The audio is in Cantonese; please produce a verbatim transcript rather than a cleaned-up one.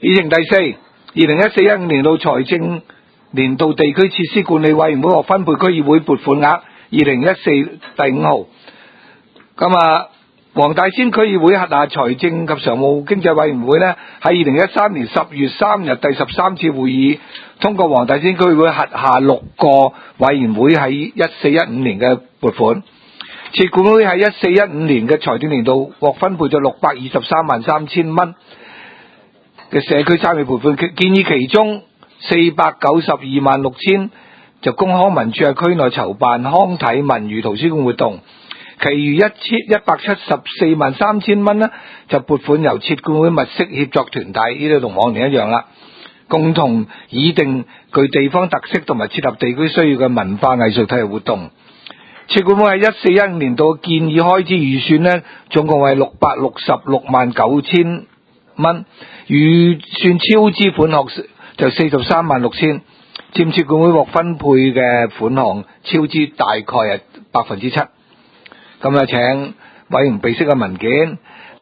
議程第四，二零一四一五年度財政年度地區設施管理委員會獲分配區議會撥款額，二零一四第五號。咁啊，黃大仙區議會轄下財政及常務經濟委員會呢，喺二零一三年十月三日第十三次會議通過黃大仙區議會轄下六個委員會喺一四一五年嘅撥款。設管會喺一四一五年嘅財政年度獲分配咗六百二十三萬三千蚊嘅社區參與撥款，建議其中四百九十二萬六千就供康文署喺區內籌辦康體文娛圖書館活動，其餘一千一百七十四萬三千蚊呢就撥款由設管會物色協作團體，呢度同往年一樣啦，共同擬定具地方特色同埋切合地區需要嘅文化藝術體育活動。設管會喺一四一五年度建議開支預算呢，總共為六百六十六萬九千蚊，預算超支款項就四十三萬六千，佔設管會獲分配嘅款項超支大概係百分之七。咁啊，請委員備悉嘅文件。